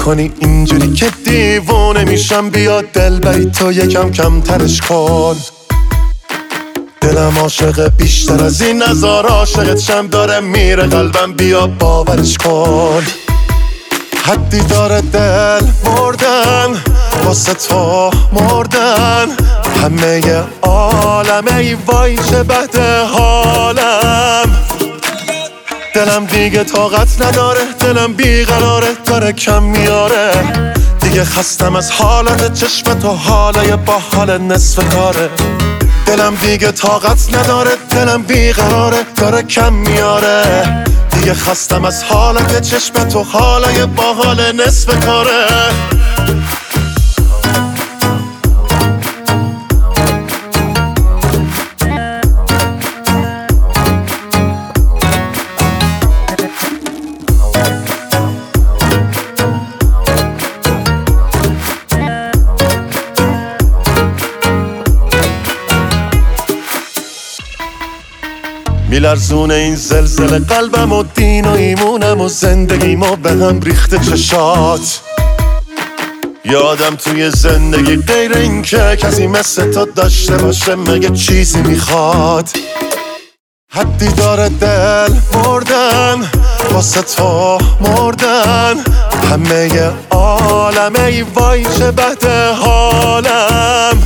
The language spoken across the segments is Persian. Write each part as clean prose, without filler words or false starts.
میکنی اینجوری که دیوونه میشم. بیا دل بری تو یکم کمترش کن. دلم عاشق بیشتر از این نزار عاشقت شم. داره میره قلبم بیا باورش کن. حدی داره دل مردن واسه تو مردن. همه عالمه ای وای چه بده حالم. دلم دیگه طاقت نداره، دلم بیقراره داره کم میاره. دیگه خستم از حالت چشم تو، حالای با حال نصف کاره. دلم دیگه طاقت نداره، دلم بیقراره داره کم میاره. دیگه خستم از حالت چشم تو، حالای با حال نصف کاره. میلرزونه این زلزله قلبم و دین و ایمونم و زندگیم و به هم ریخته چشات. یادم توی زندگی غیر این که کسی مثل تو داشته باشه مگه چیزی میخواد. حدی داره دل مردن واسه تو مردن. همه عالمه ای وای چه بده حالم.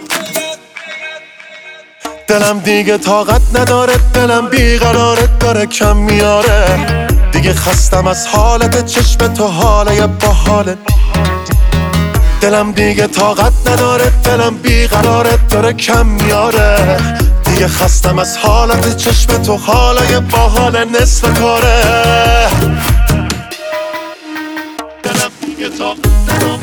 دلم دیگه طاقت نداره، دلم بیقراره داره کم میاره. دیگه خستم از حالت چشم تو، حالای با حالت. دلم دیگه طاقت نداره، دلم بیقراره داره کم میاره. دیگه خستم از حالت چشم تو، حالای با حال نصف کاره. دلم دیگه طاقت نداره.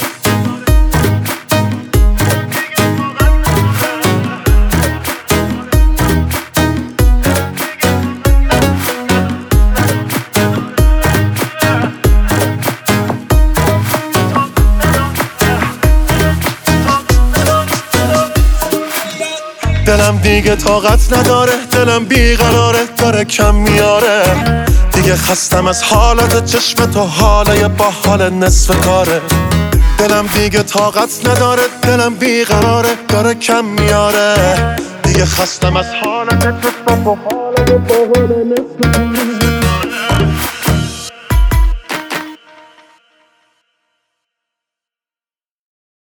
دلم دیگه طاقت نداره، دلم بیقراره داره کم میاره. دیگه خستم از حالت چشم تو، حالای با حال نصف کاره. دلم دیگه طاقت نداره، دلم بیقراره داره کم میاره. دیگه خستم از حالت چشم تو، حالای با حال نصف کاره.